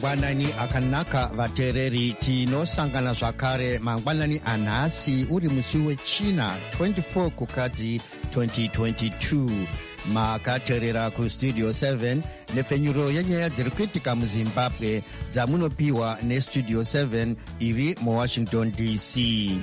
mangwanani akanaka vateereri, tinosangana zvakare mangwanani anhasi uri musi wechina 24 kukadzi 2022. makateerera kustudio 7 nepfenyuro yenyaya dziri kuitika muzimbabwe dzamunopiwa nestudio 7 iri muwashington dc.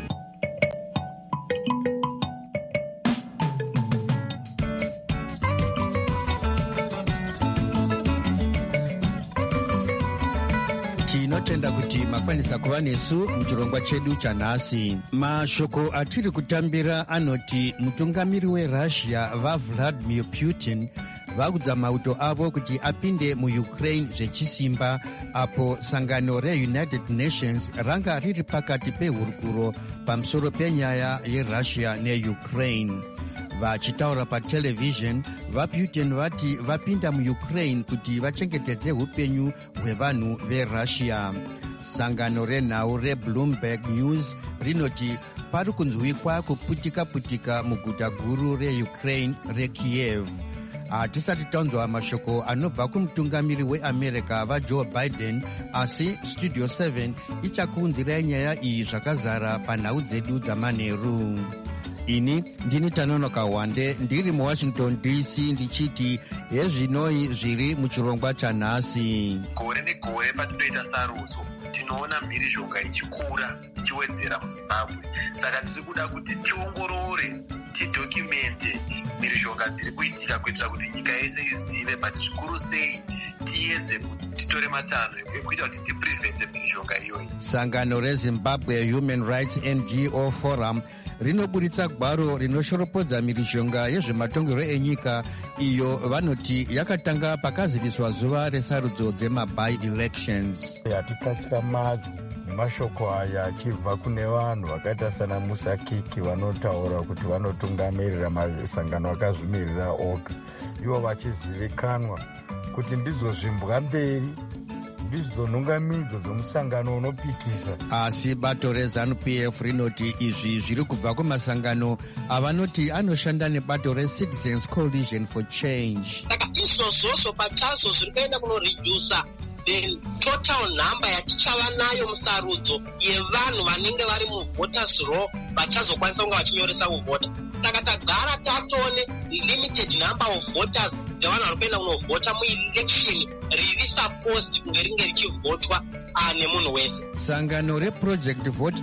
tinotenda kuti makwanisa kuva nesu muchirongwa chedu chanhasi. mashoko atiri kutambira anoti mutungamiri werussia vaVladimir Putin vakudza mauto avo kuti apinde muUkraine zvechisimba, apo sangano reUnited Nations ranga riri pakati pehurukuro pamusoro penyaya yerussia neUkraine. vachitaura patelevhizheni, vaPutin vati vapinda muUkraine kuti vachengetedze upenyu hwevanhu verussia. sangano renhau reBloomberg News rinoti pari kunzwikwa kuputika-putika muguta guru reUkraine reKiev. hatisati tanzwa mashoko anobva kumutungamiri weamerica vaJoe Biden, asi studio 7 ichakuunzirai nyaya iyi zvakazara panhau dzedu dzamanheru. ini ndini Tanonoka Wande ndiri muwashington dc ndichiti hezvinoi zviri muchirongwa chanhasi. gore negore patinoita sarudzo tinoona mhirizhonga ichikura ichiwedzera muzimbabwe, saka tiri kuda kuti tiongorore, tidhokumente mhirizhonga dziri kuitika kuitira kuti nyika yese izive, but zvikuru sei tiedze titore matanho ekuita kuti tiprevente mhirizhonga iyoyi. sangano reZimbabwe Human Rights NGO Forum rinoburitsa gwaro rinoshoropodza mhirizhonga yezvematongerwo enyika, iyo vanoti yakatanga pakaziviswa zuva resarudzo dzemaby-elections. hatitatyamadzo nemashoko aya achibva kune vanhu vakaita sana Musa Kiki vanotaura kuti vanotungamirira masangano akazvimirira oga, ivo vachizivikanwa kuti ndidzo zvimbwa mberi, ndidzo nhungamidzo dzomusangano unopikisa. asi bato reZANU-PF rinoti izvi zviri kubva kumasangano avanoti anoshanda nebato reCitizens Coalition for Change. saka izvozvozvo pachazo zviri kuenda kunoredusa the total number yatichava nayo musarudzo yevanhu vanenge vari muvoters row vachazokwanisa kunge vachinyoresa kuvhota. saka tagara tatone limited number of voters dzevanhu vari kuenda kunovhota muelection riri supposed kunge ringe richivhotwa nemunhu wese. sangano reProject Vote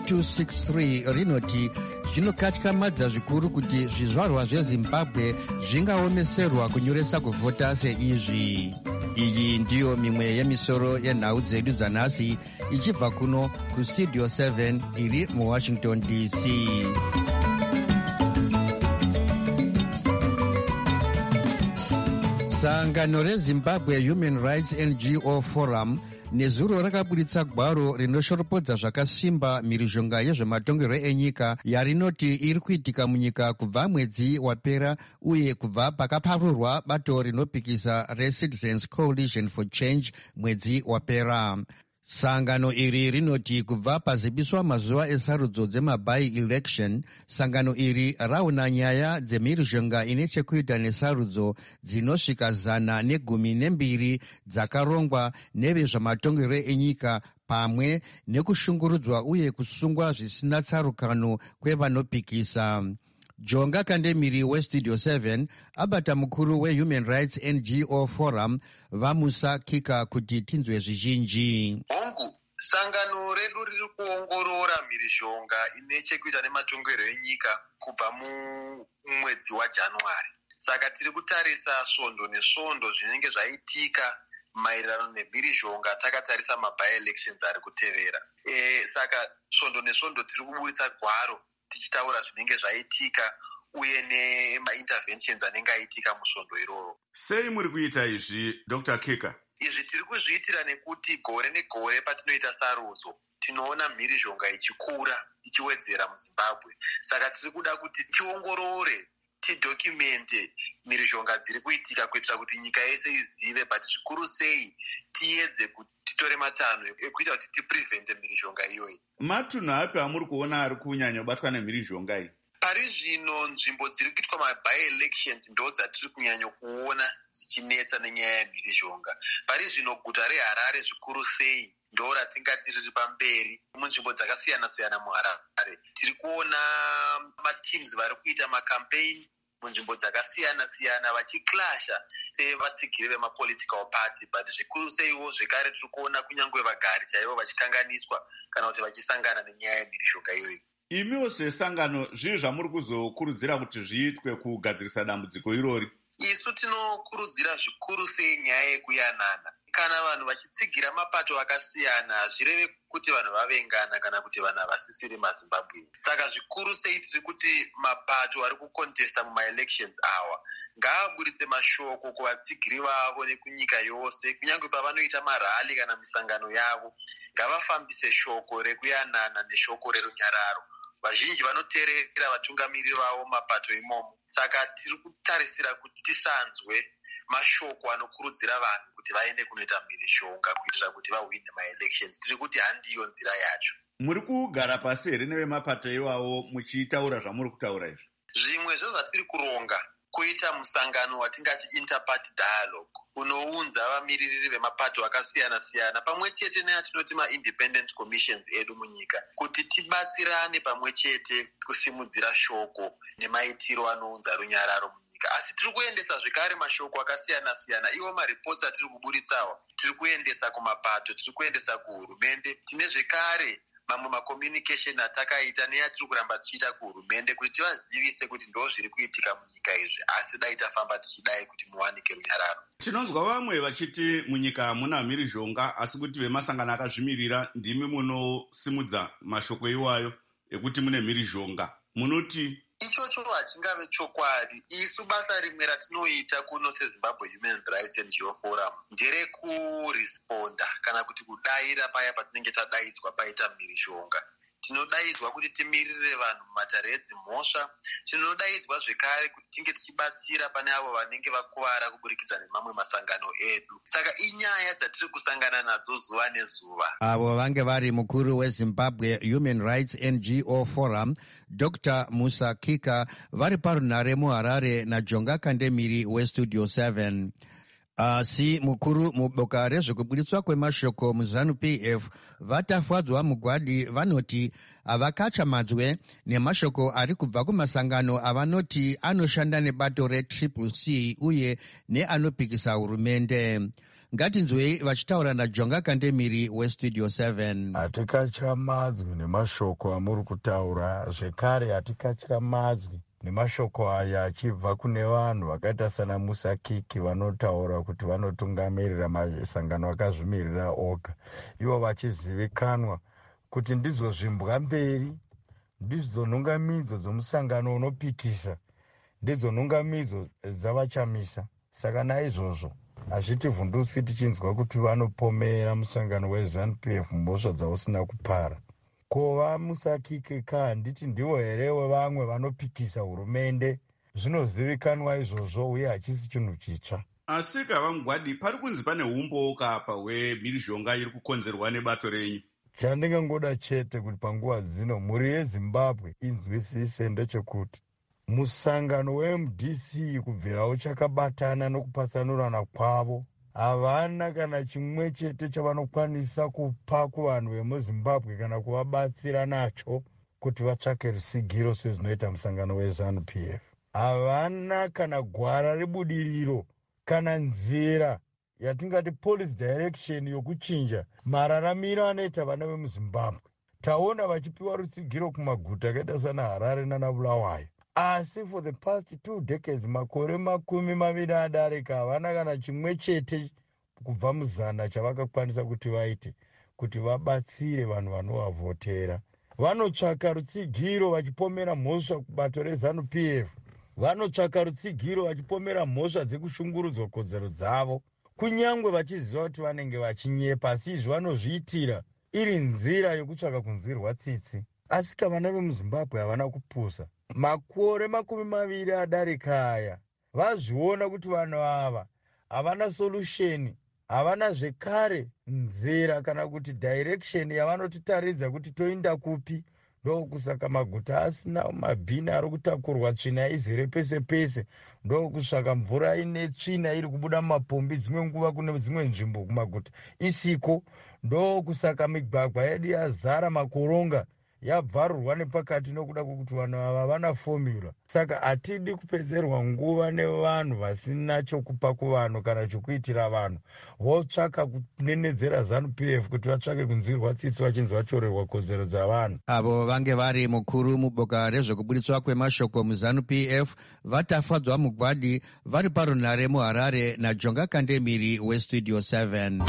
263 rinoti zvinokatyamadza zvikuru kuti zvizvarwa zvezimbabwe zvingaomeserwa kunyoresa kuvhota seizvi. iyi ndiyo mimwe yemisoro yenhau dzedu dzanhasi ichibva kuno kustudio 7 iri muwashington dc. sangano reZimbabwe Human Rights NGO Forum nezuro rakaburitsa gwaro rinoshoropodza zvakasimba mhirizhonga yezvematongerwo enyika yarinoti iri kuitika munyika kubva mwedzi wapera, uye kubva pakaparurwa bato rinopikisa reCitizens Coalition for Change mwedzi wapera. sangano iri rinoti kubva paziviswa mazuva esarudzo dzemaby-election, sangano iri raona nyaya dzemhirizhonga ine chekuita nesarudzo dzinosvika 112 dzakarongwa nevezvematongerwo enyika, pamwe nekushungurudzwa uye kusungwa zvisina tsarukano kwevanopikisa. jonga kandemiri westudio 7 abata mukuru weHuman Rights NGO Forum vaMusa Kika kuti tinzwe zvizhinji. hongu sangano redu riri kuongorora mhirizhonga ine chekuita nematongerwo enyika kubva mumwedzi waJanuary, saka tiri kutarisa svondo nesvondo zvinenge zvaitika maererano nemhirizhonga takatarisa maby-elections ari kutevera. saka svondo nesvondo tiri kuburitsa gwaro tichitaura zvinenge zvaitika uye nemainterventions anenge aitika musvondo iroro. sei muri kuita izvi Dr. Kika? izvi tiri kuzviitira nekuti gore negore patinoita sarudzo tinoona mhirizhonga ichikura ichiwedzera muzimbabwe, saka tiri kuda kuti tiongorore, tidhokumente mhirizhonga dziri kuitika kuitira kuti nyika yese izive, but zvikuru sei tiedze kuti titore matanho ekuita kuti tiprevente mhirizhonga iyoyi. matunhu api amuri kuona ari kunyanya kubatwa nemhirizhonga iyi? Pari zvino nzvimbo dziri kuitwa maby-elections ndo dzatiri kunyanya kuona dzichinetsa nenyaya yemhirizhonga. Pari zvino guta reHarare zvikuru sei ndo ratingati riri pamberi. Munzvimbo dzakasiyana-siyana muHarare tiri kuona mateams vari kuita makampeini munzvimbo dzakasiyana-siyana vachiklasha sevatsigiri vemapolitical party, but zvikuru seiwo zvekare tiri kuona kunyange vagari chaivo vachikanganiswa kana kuti vachisangana nenyaya yemhirizhonga iyoyi. Imiwo sesangano zvii zvamuri kuzokurudzira kuti zviitwe kugadzirisa dambudziko irori? Isu tinokurudzira zvikuru sei nyaya yekuyanana. Kana vanhu vachitsigira mapato akasiyana hazvireve kuti vanhu vavengana kana kuti vanhu havasisiri maZimbabwe. Saka zvikuru sei tiri kuti mapato ari kukontesta mumaelections awa ngaaburitse mashoko kuvatsigiri vavo nekunyika yose, kunyange pavanoita marali kana misangano yavo ngavafambise shoko rekuyanana neshoko rerunyararo. Vazhinji vanoteerera vatungamiriri vavo mapato imomo. Saka tiri kutarisira kuti tisanzwe mashoko anokurudzira vanhu kuti vaende kunoita mhirizhonga kuitira kuti vahwine maelections. Tiri kuti handiyo nzira yacho. Muri kugara pasi here nevemapato iwawo muchitaura zvamuri kutaura izvi? Zvimwe zvezvatiri kuronga kuita musangano watingati interparty dialogue unounza vamiririri vemapato akasiyana-siyana pamwe chete neatinoti ma-independent commissions edu munyika kuti tibatsirane pamwe chete kusimudzira shoko nemaitiro anounza runyararo munyika. Asi tiri kuendesa zvekare mashoko akasiyana-siyana. Iwo maripotsi atiri kuburitsawo tiri kuendesa kumapato, tiri kuendesa kuhurumende. Tine zvekare mamwe macommunication atakaita neatiri kuramba tichiita kuhurumende kuti tivazivise kuti ndo zviri kuitika munyika izvi, asi dai tafamba tichidai kuti muwanike runyararo. Tinonzwa vamwe vachiti munyika hamuna mhirizhonga asi kuti vemasangano akazvimirira ndimi munosimudza mashoko iwayo ekuti mune mhirizhonga. Munoti ichocho hachingave chokwadi. Isu basa rimwe ratinoita kuno seZimbabwe Human Rights NGO Forum nderekuresponda kana kuti kudaira paya patinenge tadaidzwa paita mhirizhonga. Tinodaidzwa kuti timirire vanhu mumatare edzimhosva. Tinodaidzwa zvekare kuti tinge tichibatsira pane avo vanenge vakuvara kuburikidza nemamwe masangano edu. Saka inyaya dzatiri kusangana nadzo zuva nezuva. Avo vange vari mukuru weZimbabwe Human Rights NGO Forum Dr. Musa Kika vari parunhare muHarare naJonga Kandemiri weStudio 7. Asi mukuru muboka rezvekuburitswa kwemashoko muZANU-PF vatafadzwa mugwadi vanoti havakachamadzwe nemashoko ari kubva kumasangano avanoti anoshanda nebato reCCC uye neanopikisa hurumende. Ngatinzwei vachitaura naJonga Kandemiri weStudio 7. Hatikachamadzwi nemashoko amuri kutaura, zvekare hatikachamadzwi nemashoko aya achibva kune vanhu vakaita sana Musa Kiki vanotaura kuti vanotungamirira masangano akazvimirira oga. Ivo vachizivikanwa kuti ndidzo zvimbwa mberi, ndidzo nhungamidzo dzomusangano unopikisa, ndidzo nhungamidzo dzavachamisa. Saka naizvozvo hazvitivhundutsi tichinzwa kuti vanopomera musangano weZANU-PF mhosva dzausina kupara. Kova Musa Kiki handiti ndivo here vamwe vanopikisa hurumende? Zvinozivikanwa izvozvo uye hachisi chinhu chitsva. Asi kavamugwadi pari kunzi pane umboka apa hwemhirizhonga iri kukonzerwa nebato renyu. Chandingangoda chete kuti panguva dzino mhuri yeZimbabwe inzwisise ndechekuti musangano weMDC kubvira uchakabatana nokupatsanurana kwavo havana kana chimwe chete chavanokwanisa kupa kuvanhu vemuZimbabwe kana kuvabatsira nacho kuti vatsvake rusigiro sezvinoita musangano weZANU-PF. Havana kana gwara rebudiriro kana nzira yatingati policy direction yokuchinja mararamiro anoita vana vemuZimbabwe. Taona vachipiwa rutsigiro kumaguta akaita sana Harare nana Bulawayo. Asi for the past 2 decades, makore 20 adarika, havana kana chimwe chete kubva muzana chavakakwanisa kuti vaite kuti vabatsire vanhu vanovavhotera. Vanotsvaka rutsigiro vachipomera mhosva kubato reZANU-PF. Vanotsvaka rutsigiro vachipomera mhosva dzekushungurudzwa kodzero dzavo, kunyangwe vachiziva kuti vanenge vachinyepa, asi izvi vanozviitira iri nzira yokutsvaka kunzwirwa tsitsi. Asi vana vemuZimbabwe havana kupusa. Makore 20 adarika aya vazviona kuti vanhu ava havana solution, havana zvekare nzira kana kuti direction yavanotitaridza kuti toinda kupi, ndokusaka maguta asina mabhini ari kutakurwa tsvina izere pese pese, ndokusvaka mvura ine tsvina iri kubuda mumapombi dzimwe nguva kune dzimwe nzvimbo kumaguta isiko, ndokusaka migwagwa yedu yazara makoronga yabvarurwa nepakati nokuda kwekuti vanhu ava vana fomula. Saka hatidi kupedzerwa nguva nevanhu vasina chokupa kuvanhu kana chokuitira vanhu. Votsvaka kunenedzera ZANU-PF kuti vatsvake kunzwirwa tsitsi vachinzi vachorerwa kodzero dzavanhu. Avo vange vari mukuru muboka rezvekuburitswa kwemashoko muZANU-PF vatafadzwa mugwadi vari parunhare muHarare naJonga Kandemiri weStudio 7.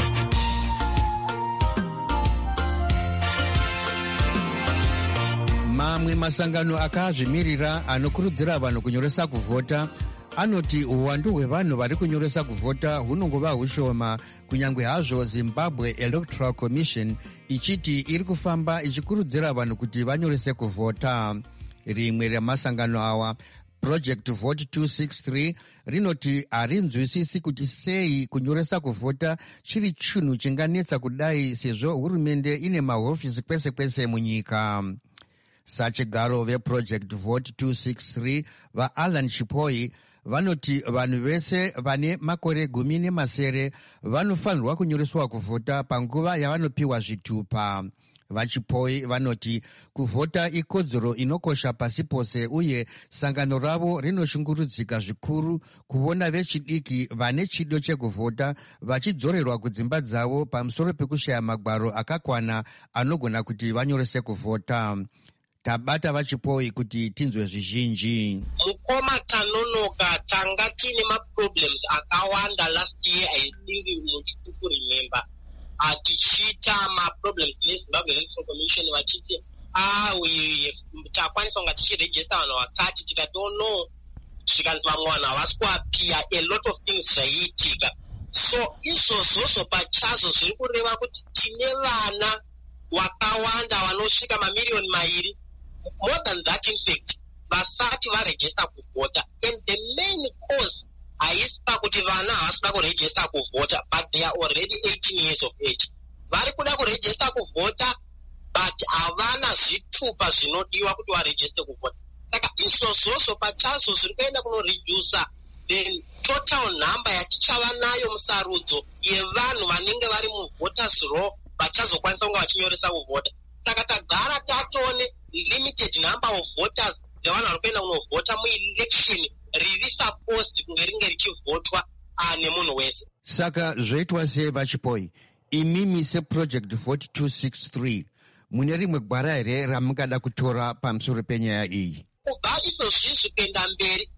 Mamwe masangano akazvimirira anokurudzira vanhu kunyoresa kuvhota anoti uwandu hwevanhu vari kunyoresa kuvhota hunongova hushoma, kunyange hazvo Zimbabwe Electoral Commission ichiti iri kufamba ichikurudzira vanhu kuti vanyorese kuvhota. Rimwe remasangano awa, Project Vote 263, rinoti harinzwisisi kuti sei kunyoresa kuvhota chiri chinhu chinganetsa kudai sezvo hurumende ine mahofisi kwese kwese munyika. Sachigaro veProject Vote 263 vaAlan Chipoi vanoti vanhu vese vane makore 10 vanofanirwa kunyoreswa kuvhota panguva yavanopiwa zvitupa. VaChipoi vanoti kuvhota ikodzero inokosha pasi pose uye sangano ravo rinoshungurudzika zvikuru kuona vechidiki vane chido chekuvhota vachidzorerwa kudzimba dzavo pamusoro pekushaya magwaro akakwana anogona kuti vanyorese kuvhota. Tabata VaChipoi kuti tinzwe zvizhinji. Mukoma tanonoka tanga tine maproblems akawanda last year. I think muchiku remember tichita maproblems neZimbabwe Electoral Commission vachiti takwanisa kunga tichiregista vanhu vakati tikatono zvikanzi vamwe vanhu havasi kuapia, a lot of things zvaiitika. So izvozvozvo pachazo zviri kureva kuti tine vana wakawanda vanosvika mamiliyoni 2. More than that, in fact, vasati varegister kuvhota. And the main cause haisi pakuti vana havasikuda kuregister kuvhota, but they are already 18 years of age. Vari kuda kuregister kuvhota, but havana zvitupa zvinodiwa kuti varegister kuvhota. Saka izvozvozvo pachazo zviri kuenda kunoredusa the total number yatichava nayo musarudzo yevanhu vanenge vari muvoters row vachazokwanisa kunge vachinyoresa kuvhota. Saka tagara tatone limited number of voters dzevanhu vari kuenda kunovhota muelection riri supposed kunge ringe richivhotwa nemunhu wese. Saka zvoitwa sei VaChipoi? Imimi seProject Vote 263 mune rimwe gwara here ramungada kutora pamusoro penyaya iyi? Kubva izvozvizvi kuenda mberi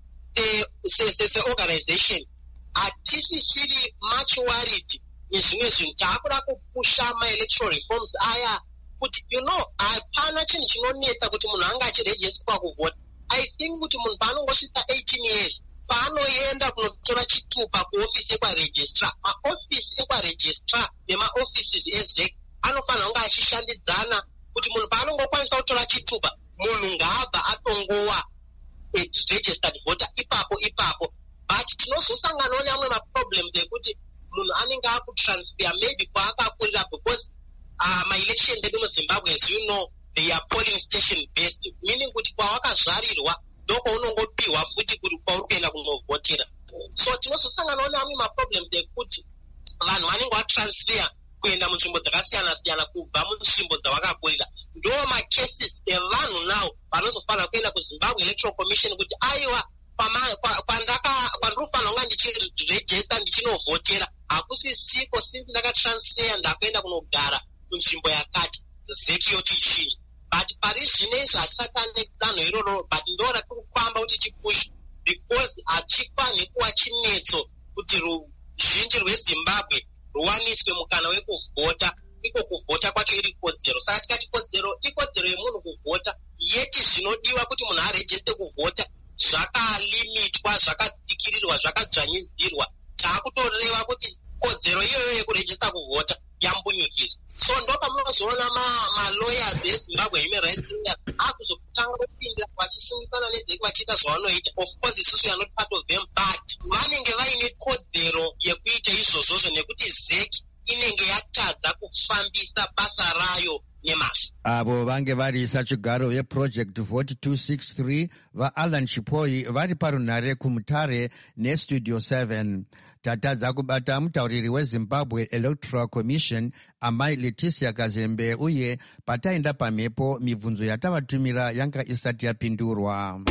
seorganization hatisisiri much worried nezvimwe zvinhu. Taakuda kupusha maelectoral reforms aya kuti hapana chinhu chinonetsa kuti munhu anga achiregistra kuvhota. I think kuti munhu paanongosvika 18 years paanoenda kunotora chitupa kuofisi ekwaregistrar, maofisi ekwaregistrar nemaoffices ezec anofanira kunge achishandidzana kuti munhu paanongokwanisa kutora chitupa munhu ngaabva atongowa registered voter ipapo. But tinozosanganawo neamwe maproblems ekuti munhu anenge akutransfer maybe kwaakakurira because my-election edu muZimbabwe, as you know, they are polling station based, meaning kuti kwawakazvarirwa ndoko unongopiwa futi kuti kwauri kuenda kunovhotera. So tinozosanganawo neamwe maproblems ekuti vanhu vanenge vatransfer kuenda munzvimbo dzakasiyana-siyana kubva munzvimbo dzavakakurira. Ndo macases evanhu nawo vanozofanira kuenda kuZimbabwe Electoral Commission kuti aiwa kwandinofanira kunga ndichiregister ndichinovhotera hakusisiko since ndakatransfer ndakuenda kunogara kunzvimbo yakati zeki yoti ichinji. But pari zvinezvi hatisati ane danho iroro, but ndora tiri kufamba kuti chipushe because hachifaniri kuva chinetso kuti ruzhinji rweZimbabwe ruwaniswe mukana wekuvhota. Iko kuvhota kwacho iri kodzero. Saka tikati ikodzero yemunhu kuvhota, yeti zvinodiwa kuti munhu aregiste kuvhota zvakalimitwa, zvakatsikirirwa, zvakadzvanyizirwa. Taakutoreva kuti kodzero iyoyo yekuregista kuvhota yambunyikira. So ndo pamunozoona ma-lawyers eZimbabwe Human Rights Lawyers akuzotanga kupinda vachisungikana nezeki vachiita zvavanoita. Of course isusu we are not part of them, but vanenge vaine kodzero yekuita izvozvozvo nekuti zeki inenge yatadza kufambisa basa rayo nemazvo. Avo vange varisa chigaro veproject vote 263 vaAlan Chipoi vari parunhare kuMutare nestudio 7. Tatadza kubata mutauriri weZimbabwe Electoral Commission amai Leticia Kazembe uye pataenda pamhepo mibvunzo yatavatumira yanga isati yapindurwa.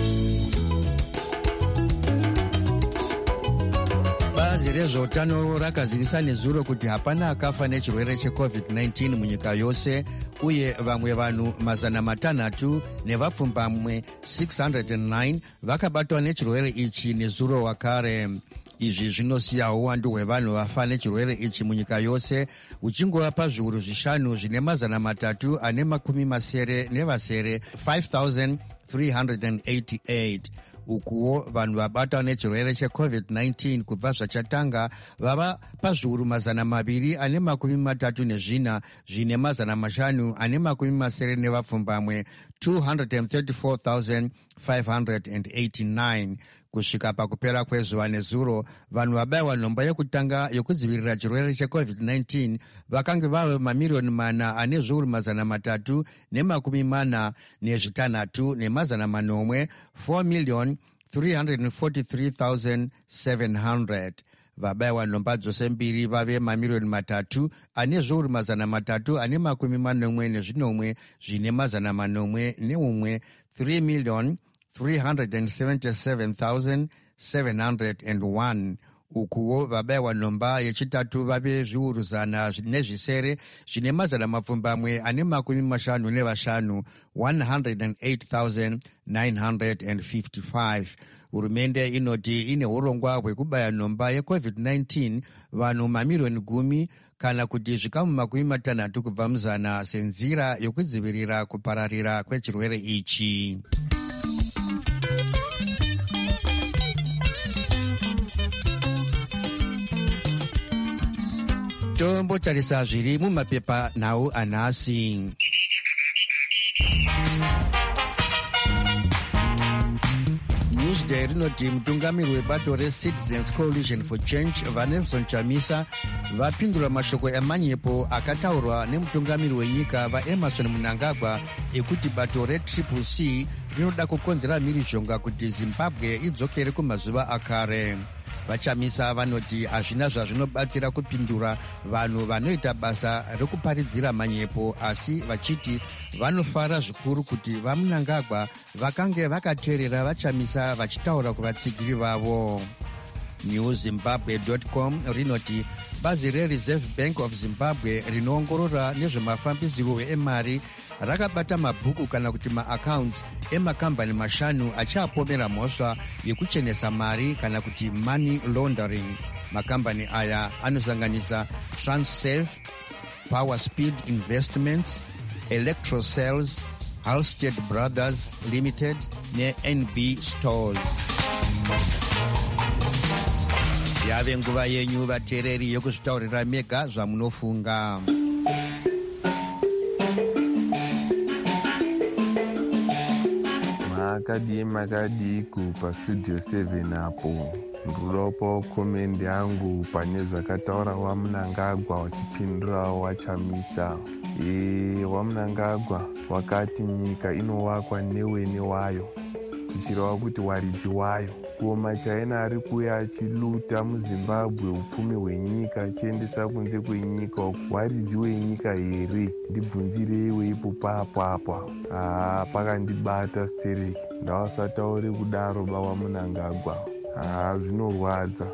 Bazi rezveutano rakazivisa nezuro kuti hapana akafa nechirwere cheCovid-19 munyika yose uye vamwe vanhu 600 nevapfumbamwe 609 vakabatwa nechirwere ichi nezuro wakare. Izvi zvinosiya uwandu hwevanhu vafa nechirwere ichi munyika yose uchingova pazviuru 5 zvine 380 nevasere 5,388. Ukuwo vanhu vabatwa nechirwere cheCovid-19 kubva zvachatanga vava pazviuru 234 zvine 580 nevapfumbamwe 234,589. Kusvika pakupera kwezuva nezuro, vanhu vabayiwa nhomba yekutanga yokudzivirira chirwere cheCovid-19 vakange vave mamirioni 4,346,700 4,343,700. Vabayiwa nhomba dzose mbiri vave mamirioni 3,340,941 zvine 3,377,701. Ukuwo vabayiwa nhomba yechitatu vave zviuru 100 zvine 255 108,955. Hurumende inoti ine urongwa hwekubaya nhomba yeCovid-19 vanhu mamirioni 10 kana kuti zvikamu 60 kubva muzana senzira yokudzivirira kupararira kwechirwere ichi. Tombotarisa zviri mumapepa nhau anhasi. Newsday rinoti mutungamiri webato reCitizens Coalition for Change vaNelson Chamisa vapindura mashoko emanyepo akataurwa nemutungamiri wenyika vaEmmerson Mnangagwa ekuti bato reCCC rinoda kukonzera mhirizhonga kuti Zimbabwe idzokere kumazuva akare. Vachamisa vanoti hazvina zvazvinobatsira kupindura vanhu vanoita basa rekuparidzira manyepo, asi vachiti vanofara zvikuru kuti vaMnangagwa vakange vakateerera Vachamisa vachitaura kuvatsigiri vavo. NewZimbabwe.com rinoti bazi reReserve Bank of Zimbabwe rinoongorora nezvemafambisiro emari rakabata mabhuku kana kuti maaccounts emakambani 5 achaapomera mhosva yekuchenesa mari kana kuti money laundering. Makambani aya anosanganisa Transsafe, Power Speed Investments, Electrocells, Halstead Brothers Limited neNB Stores. Yave nguva yenyu vateereri yokuzvitaurira mega zvamunofunga. Makadi kupa studio 7 apo nduropo komendi yangu pane zvakataura waMnangagwa wachipindurawo Wachamisa. waMnangagwa wakati nyika inowakwa newene wayo, kuchirawo kuti waridzi wayo. Kuoma chaina ari kuuya achiluta muZimbabwe upfumi hwenyika achiendesa kunze kwenyika, waridzi wenyika here? Ndibvunzireiwo ipo apa. Pakandibata stereki, ndavasataure kudaro bawaMnangagwa. Zvinorwadza.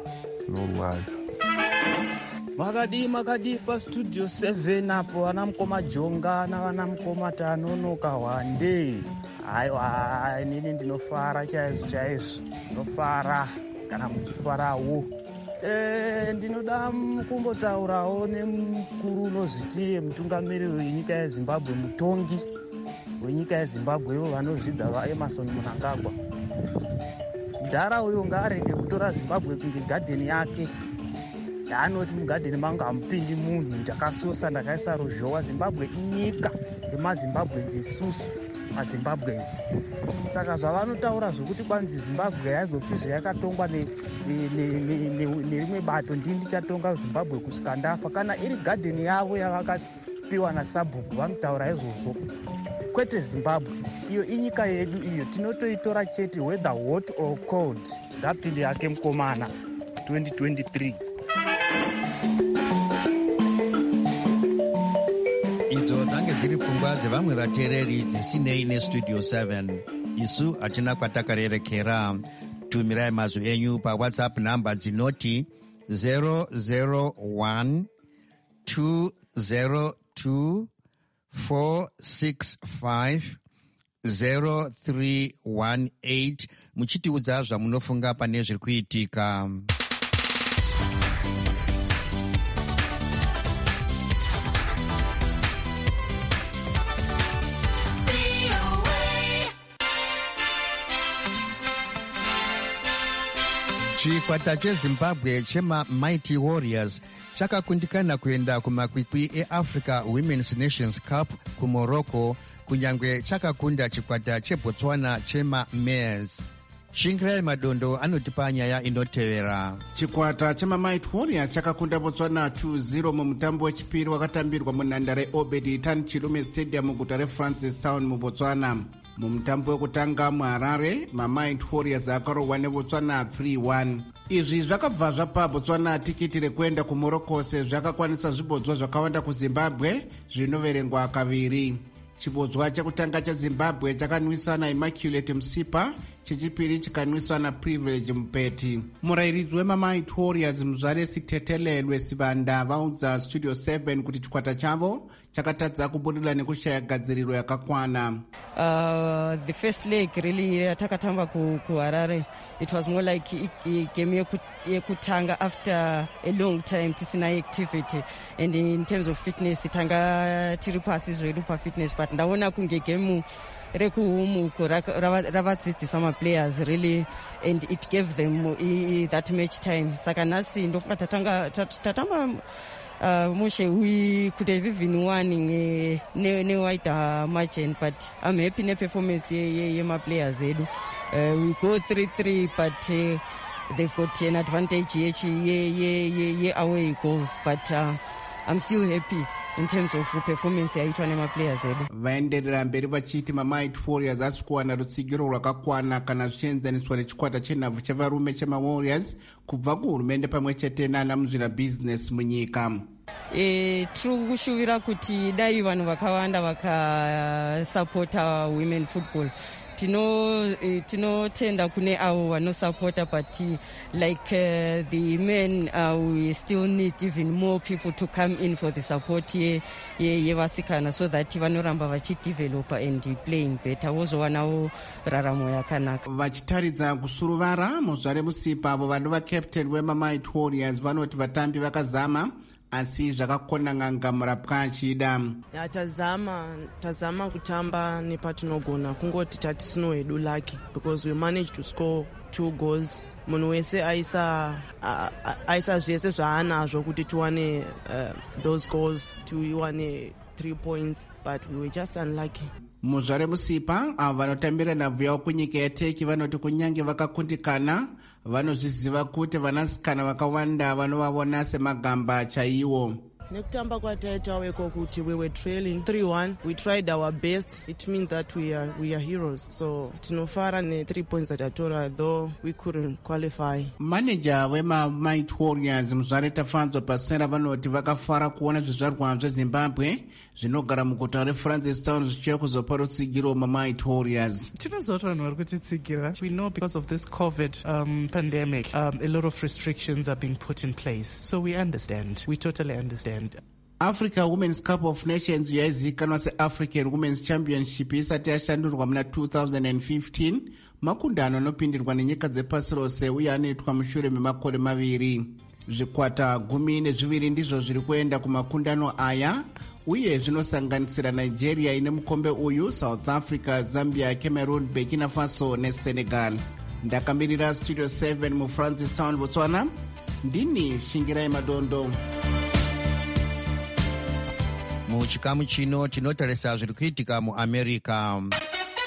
Makadi pastudio 7 apo vana mukoma Jonga navana mukoma Tanonoka Hwande. Aiwa, inini ndinofara chaizvo. Ndinofara kana muchifarawo. Ndinoda kumbotaurawo nemukuru unozviti mutungamiri wenyika yeZimbabwe, mutongi wenyika yeZimbabwe, ivo vanozvidza vaEmmerson Mnangagwa. Mudhara uyo ngaarege kutora Zimbabwe kunge gadheni yake. Yaanoti mugadheni mangu hamupindi munhu, ndakasosa ndakaisa ruzhowa. Zimbabwe inyika yemaZimbabwe nzesusu. mazimbabwe. Saka zvavanotaura zvokuti kwanzi Zimbabwe haizofi zvayakatongwa nerimwe bato, ndini ndichatonga Zimbabwe kusvika ndafa. Kana iri gadheni yavo yavakapiwa naSabhuku vanotaura izvozvo. Kwete Zimbabwe, iyo inyika yedu iyo, tinotoitora chete whether hot or cold. Ndapinde yake mukomana 2023. Idzo dzange dziri pfungwa dzevamwe vateereri dzisinei nestudio 7. Isu hatina kwatakarerekera. Tumirai mazwi enyu paWhatsApp namba dzinoti 001 202 465 0318 muchitiudza zvamunofunga pane zviri kuitika. Chikwata cheZimbabwe chema Mighty Warriors chakakundikana kuenda kumakwikwi eAfrica Women's Nations Cup kuMorocco, kunyangwe chakakunda chikwata cheBotswana chema Maize. Shingirai Madondo anotipa nyaya inotevera. Chikwata chema Mighty Warriors chakakunda Botswana 2-0 mumutambo wechipiri wakatambirwa munhandare Obed Tan Chilume Stadium muguta reFrancistown muBotswana. Mumutambo wekutanga muHarare, maMighty Warriors akarohwa neBotswana 3-1. Izvi zvakabva zvapa Botswana tikiti rekuenda kuMorocco sezvo zvakakwanisa zvibodzwa zvakawanda kuZimbabwe zvinoverengwa kaviri. Chibodzwa chekutanga cheZimbabwe chakanwiswa naImmaculate Msipa, chechipiri chikanwiswa naPrivilege Mupeti. Murayiridzi wemaMighty Warriors Muzvaresi Tetelelwe Sibanda vaudza Studio 7 kuti chikwata chavo chakatadza kubudirira nekushaya gadziriro yakakwana. The first leg really takatamba kuHarare, it was more like game yekutanga after a long time tisina activity, and in terms of fitness tanga tiri pasi zvedu pafitness, but ndaona kunge game rekuhumuko ravadzidzisa maplayers really, and it gave them that match time. Saka nhasi ndofunga tatamba Moshe, we could have even won in white margin, but I'm happy in performance my players. We go 3-3, but they've got an advantage away goals, but I'm still happy in terms of performance yaitwa nemaplayers edu. Vaenderera mberi vachiti maMighty Warriors asi kuwana rutsigiro rwakakwana kana zvichienzaniswa nechikwata chenhabvu chevarume chemaWarriors kubva kuhurumende pamwe chete nana muzvina business munyika. Tiri kushuvira kuti dai vanhu vakawanda vakasapota women football. Tinotenda kune avo vanosapota, but like the men, we still need even more people to come in for the support yevasikana, so that vanoramba vachidevelopa and playing better, vozowanawo raramo yakanaka. Vachitaridza kusuruvara muzvare Musipa, avo vanova captain wemaMighty Warriors vanoti vatambi vakazama asi zvakakona nganga murapwa achida. Tazama kutamba nepatinogona, kungoti tatisino hedu lucky because we managed to score 2 goals. Munhu wese aisa zvese zvaanazvo kuti tiwane those goals, tiwane 3 points, but we were just unlucky. Muzvare Musipa, avo vanotambira nhabvu yavo kunyika yeTurkey vanoti kunyange vakakundikana vanozviziva kuti vanasikana vakawanda vanovavona semagamba chaiwo. Nekutamba kwataita weko kuti we were trailing 3-1, we tried our best. It means that we are heroes, so tinofara ne 3 points atatora, though we couldn't qualify. Manager wemaMighty Warriors Muzvare Tafanzwa Pasera vanoti vakafara kuona zvizvarwa zveZimbabwe zvinogara muguta reFrancistown zvichiya kuzopa rutsigiro maMighty Warriors. Tinozoti vanhu vari kutitsigira. We know because of this COVID pandemic, a lot of restrictions are being put in place, so we understand. We totally understand. Africa Women's Cup of Nations yaizivikanwa seAfrican Women's Championship isati yashandurwa muna 2015, makundano anopindirwa nenyika dzepasi rose uye anoitwa mushure memakore maviri. Zvikwata 12 ndizvo zviri kuenda kumakundano aya, uye zvinosanganisira Nigeria ine mukombe uyu, South Africa, Zambia, Cameroon, Burkina Faso neSenegal. Ndakamirira Studio 7 muFrancistown, Botswana. Ndini Shingirai Madondo. Muchikamu chino tinotarisa zviri kuitika muAmerica.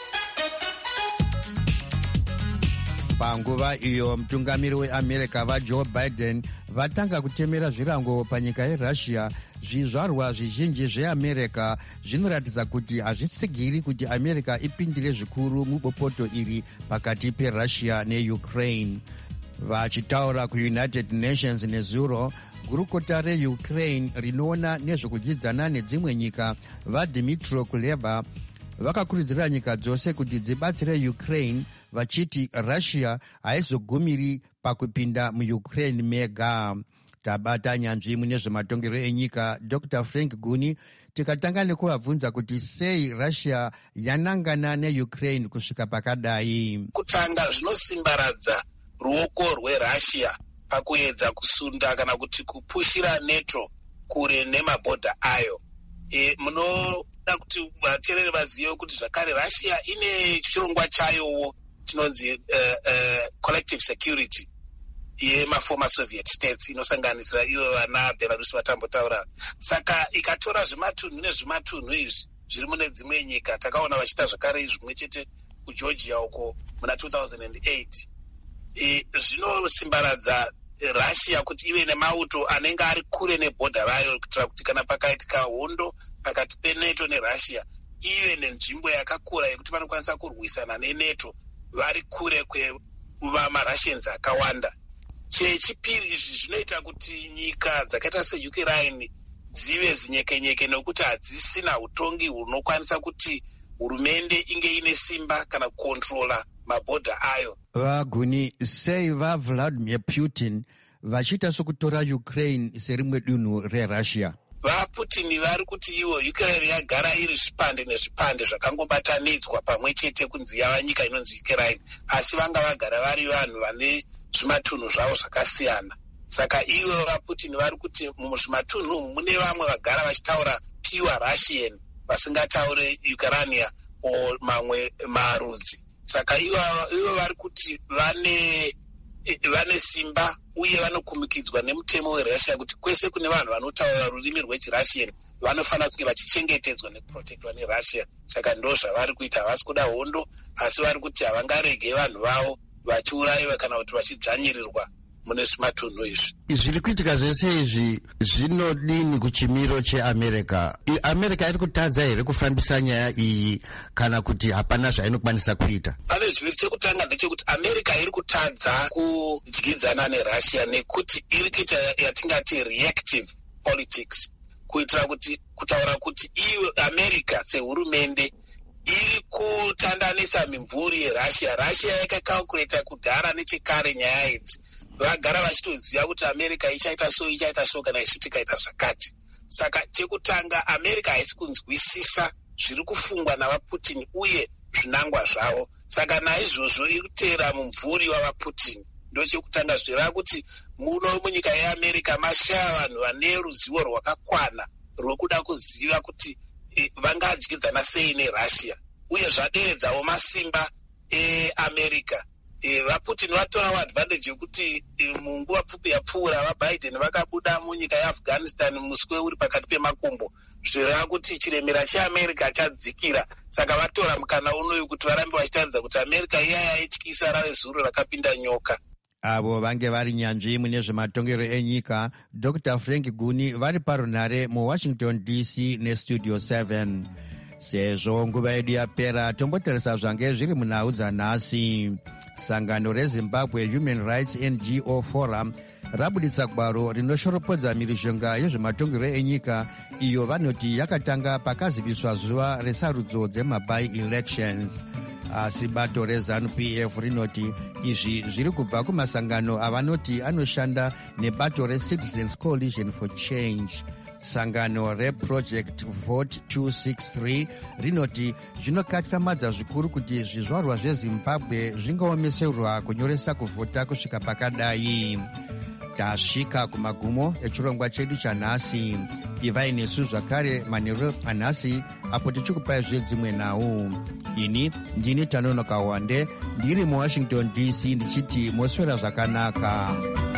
panguva iyo mutungamiri weamerica vajoe biden vatanga kutemera zvirango panyika yerussia. Zvizvarwa zvizhinji zveamerica zvinoratidza kuti hazvitsigiri kuti america ipindire zvikuru mubopoto iri pakati perussia neukraine. Vachitaura kuunited nations nezuro, gurukota reukraine rinoona nezvekudyidzana nedzimwe nyika vaDmytro Kuleba vakakurudzira nyika dzose kuti dzibatsire Ukraine, vachiti Russia haizogumiri pakupinda muUkraine mega. Tabata nyanzvi mune zvematongerwo enyika Dr. Frank Guni tikatanga nekuvabvunza kuti sei Russia yanangana neUkraine kusvika pakadai. Kutanga zvinosimbaradza ruoko rweRussia pakuedza kusunda kana kuti kupushira NATO kure nemabhodha ayo. Munoda kuti vateereri vazive kuti zvakare Russia ine chirongwa chayowo chinonzi collective security yemaformer Soviet states inosanganisira ivo vana Belarus vatambotaura. Saka ikatora zvimatunhu nezvimatunhu izvi zviri mune dzimwe nyika, takaona vachiita zvakare zvimwe chete kuGeorgia uko muna 2008. Zvinosimbaradza Russia kuti ive nemauto anenge ari kure nebhodha rayo, kuitira kuti kana pakaitika hondo pakati peNATO neRussia ive nenzvimbo yakakura yekuti vanokwanisa kurwisana neNATO vari kure kwevamaRussians akawanda. Chechipiri, izvi zvinoita kuti nyika dzakaita seUkraine dzive zinyekenyeke nekuti hadzisina utongi hunokwanisa kuti hurumende inge ine simba kana kukontrola mabhodha ayo. Vaguni, sei vaVladimir Putin vachiita sokutora Ukraine serimwe dunhu reRussia? VaPutin vari kuti ivo Ukraine yagara iri zvipande nezvipande zvakangobatanidzwa pamwe chete kunzi yava nyika inonzi Ukraine, asi vanga vagara vari vanhu vane zvimatunhu zvavo zvakasiyana. Saka ivo vaPutin vari kuti muzvimatunhu mune vamwe vagara vachitaura pure Russian vasingataure Ukrainian o mamwe marudzi. Saka ivo vari kuti vane simba uye vanokumikidzwa nemutemo weRussia kuti kwese kune vanhu vanotaura rurimi rwechiRussian vanofanira kunge vachichengetedzwa nekuprotektwa neRussia. Saka ndo zvavari kuita, havasi kuda hondo, asi vari kuti havangarege vanhu vavo vachiurayiwa kana kuti vachidzvanyirirwa mune zvimatunhu izvi. Zviri kuitika zvese izvi zvinodini kuchimiro cheAmerica? America iri kutadza here kufambisa nyaya iyi kana kuti hapana zvainokwanisa kuita? Pane zviviri. Chekutanga ndechekuti America iri kutadza kudyidzana neRussia nekuti iri kuita yatingati reactive politics, kuitira kuti kutaura kuti iwe America sehurumende iri kutandanisa mimvuri yeRussia. Russia yakakalkuleta kudhara nechekare nyaya idzi. Vagara vachitoziva kuti America ichaita so kana isu tikaita zvakati. Saka chekutanga America haisi kunzwisisa zviri kufungwa navaPutin uye zvinangwa zvavo. Saka naizvozvo iri kuteera mumvuri wavaPutin. Ndo chekutanga zvireva kuti muno munyika yeAmerica mashaya vanhu vane ruzivo rwakakwana rwekuda kuziva kuti vangadyidzana sei neRussia, uye zvaderedzawo masimba eAmerica. VaPutin vatorawo advantage yekuti munguva pfupi yapfuura vaBiden vakabuda munyika yeAfghanistan muswe uri pakati pemakumbo, zvireva kuti chiremera cheAmerica chadzikira. Saka vatora mukana unoyu kuti varambe vachitaridza kuti America iya yaityisa rave zuro rakapinda nyoka. Avo vange vari nyanzvi mune zvematongero enyika Dr. Frank Guni vari parunhare muWashington DC nestudio 7. Sezvo nguva yedu yapera, tombotarisa zvange zviri munhau dzanhasi. Sangano reZimbabwe Human Rights NGO Forum rabuditsa gwaro rinoshoropodza mhirizhonga yezvematongero enyika iyo vanoti yakatanga pakaziviswa zuva resarudzo dzemaby-elections. Asi bato reZANU-PF rinoti izvi zviri kubva kumasangano avanoti anoshanda nebato reCitizens Coalition for Change. Sangano reProject Vote 263 rinoti zvinokatyamadza zvikuru kuti zvizvarwa zveZimbabwe zvingaomeserwa kunyoresa kuvhota kusvika pakadai. Tasvika kumagumo echirongwa chedu chanhasi. Ivai nesu zvakare manheru anhasi apo tichikupai zvedzimwe nhau. Ini ndini Tanonoka Wande ndiri muWashington DC ndichiti moswera zvakanaka.